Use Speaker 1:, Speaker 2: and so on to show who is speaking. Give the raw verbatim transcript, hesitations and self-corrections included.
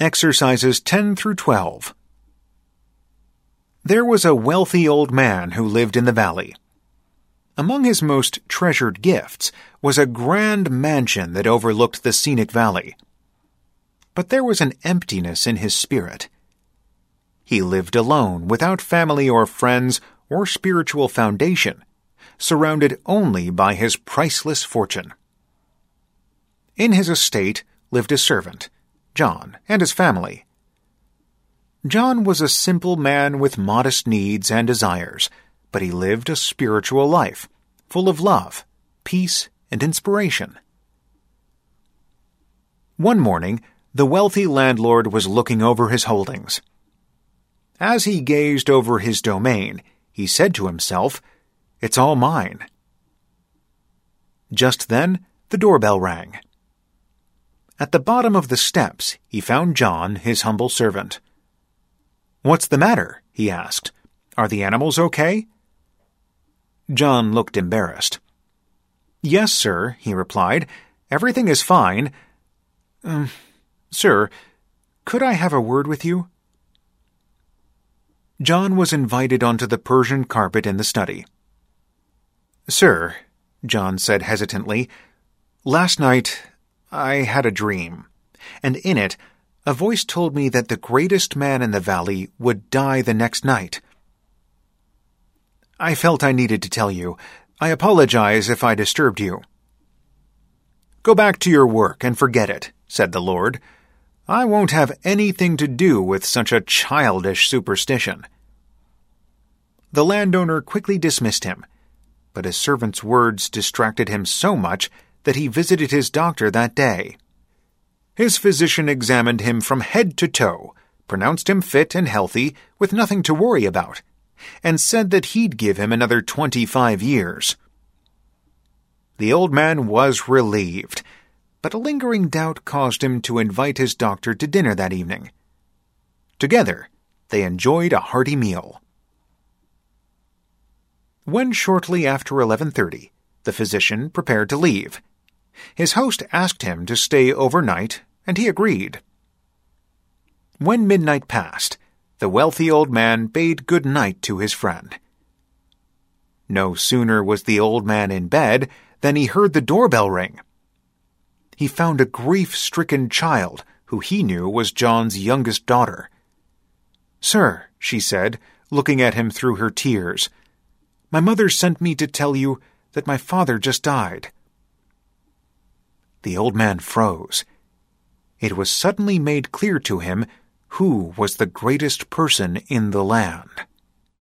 Speaker 1: Exercises ten through twelve. There was a wealthy old man who lived in the valley. Among his most treasured gifts was a grand mansion that overlooked the scenic valley. But there was an emptiness in his spirit. He lived alone, without family or friends or spiritual foundation, surrounded only by his priceless fortune. In his estate lived a servant, John, and his family. John was a simple man with modest needs and desires, but he lived a spiritual life, full of love, peace, and inspiration. One morning, the wealthy landlord was looking over his holdings. As he gazed over his domain, he said to himself, "It's all mine." Just then, the doorbell rang. At the bottom of the steps, he found John, his humble servant. "What's the matter?" he asked. "Are the animals okay?" John looked embarrassed. "Yes, sir," he replied. "Everything is fine. Um, sir, could I have a word with you?" John was invited onto the Persian carpet in the study. "Sir," John said hesitantly, "last night I had a dream, and in it a voice told me that the greatest man in the valley would die the next night. I felt I needed to tell you. I apologize if I disturbed you." "Go back to your work and forget it," said the Lord. "I won't have anything to do with such a childish superstition." The landowner quickly dismissed him, but his servant's words distracted him so much that he visited his doctor that day. His physician examined him from head to toe, pronounced him fit and healthy, with nothing to worry about, and said that he'd give him another twenty-five years. The old man was relieved, but a lingering doubt caused him to invite his doctor to dinner that evening. Together, they enjoyed a hearty meal. When shortly after eleven thirty, the physician prepared to leave, his host asked him to stay overnight, and he agreed. When midnight passed, the wealthy old man bade good night to his friend. No sooner was the old man in bed than he heard the doorbell ring. He found a grief-stricken child who he knew was John's youngest daughter. "Sir," she said, looking at him through her tears, "my mother sent me to tell you that my father just died." The old man froze. It was suddenly made clear to him who was the greatest person in the land.